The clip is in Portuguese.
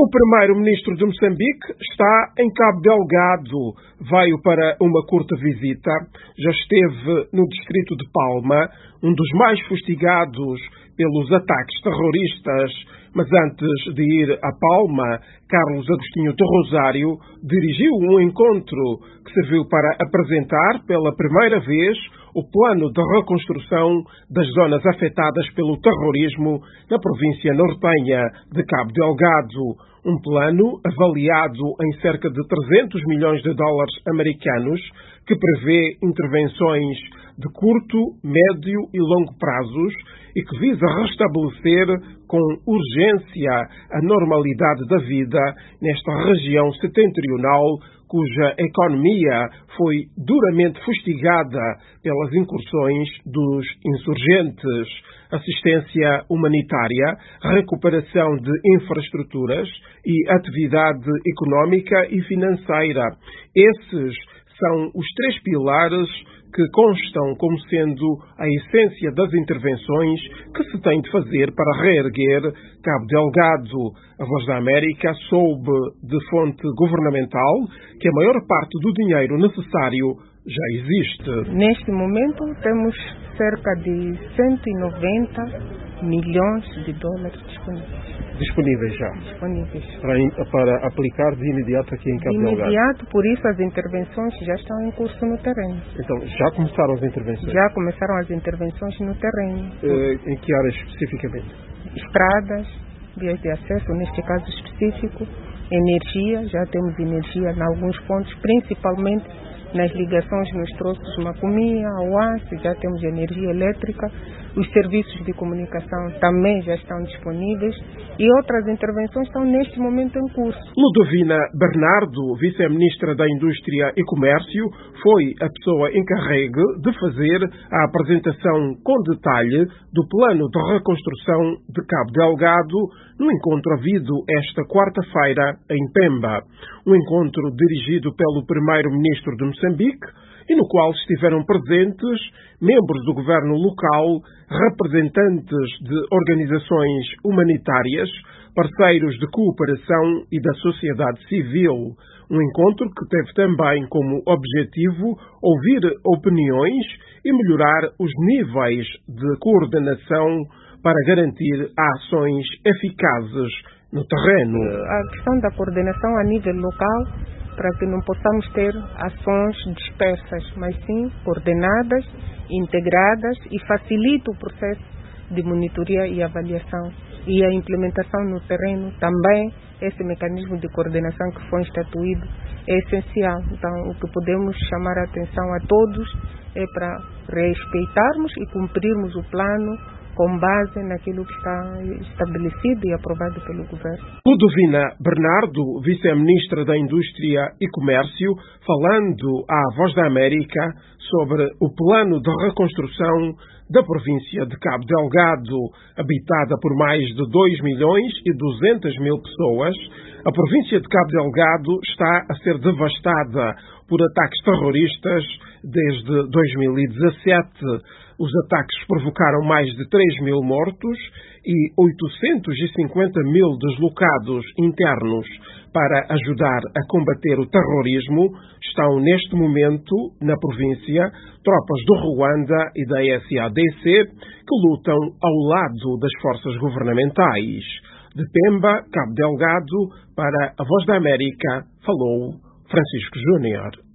O primeiro-ministro de Moçambique está em Cabo Delgado. Veio para uma curta visita. Já esteve no distrito de Palma, um dos mais fustigados pelos ataques terroristas. Mas antes de ir a Palma, Carlos Agostinho de Rosário dirigiu um encontro que serviu para apresentar pela primeira vez o plano de reconstrução das zonas afetadas pelo terrorismo na província nortenha de Cabo Delgado. Um plano avaliado em cerca de 300 milhões de dólares americanos que prevê intervenções de curto, médio e longo prazos e que visa restabelecer com urgência a normalidade da vida nesta região setentrional cuja economia foi duramente fustigada pelas incursões dos insurgentes. Assistência humanitária, recuperação de infraestruturas e atividade económica e financeira. Esses são os três pilares que constam como sendo a essência das intervenções que se tem de fazer para reerguer Cabo Delgado. A Voz da América soube de fonte governamental que a maior parte do dinheiro necessário já existe. Neste momento temos cerca de 190 milhões de dólares disponíveis. Disponíveis já? Disponíveis. Para aplicar de imediato aqui em Cabo Delgado? De imediato, por isso as intervenções já estão em curso no terreno. Então, já começaram as intervenções? Já começaram as intervenções no terreno. Em que áreas especificamente? Estradas, vias de acesso, neste caso específico, energia, já temos energia em alguns pontos, principalmente nas ligações nos troços Macomia, Oace, já temos energia elétrica, os serviços de comunicação também já estão disponíveis e outras intervenções estão neste momento em curso. Ludovina Bernardo, vice-ministra da Indústria e Comércio, foi a pessoa encarregue de fazer a apresentação com detalhe do plano de reconstrução de Cabo Delgado no encontro havido esta quarta-feira em Pemba. Um encontro dirigido pelo primeiro-ministro de Moçambique e no qual estiveram presentes membros do governo local, representantes de organizações humanitárias, parceiros de cooperação e da sociedade civil. Um encontro que teve também como objetivo ouvir opiniões e melhorar os níveis de coordenação para garantir ações eficazes no terreno. A questão da coordenação a nível local, para que não possamos ter ações dispersas, mas sim coordenadas, integradas e facilita o processo de monitoria e avaliação. E a implementação no terreno também, esse mecanismo de coordenação que foi instituído é essencial. Então, o que podemos chamar a atenção a todos é para respeitarmos e cumprirmos o plano com base naquilo que está estabelecido e aprovado pelo governo. Ludovina Bernardo, vice-ministra da Indústria e Comércio, falando à Voz da América sobre o plano de reconstrução da província de Cabo Delgado, habitada por mais de 2 milhões e 200 mil pessoas. A província de Cabo Delgado está a ser devastada por ataques terroristas desde 2017. Os ataques provocaram mais de 3 mil mortos e 850 mil deslocados internos. Para ajudar a combater o terrorismo, estão neste momento na província tropas do Ruanda e da SADC que lutam ao lado das forças governamentais. De Pemba, Cabo Delgado, para a Voz da América, falou Francisco Júnior.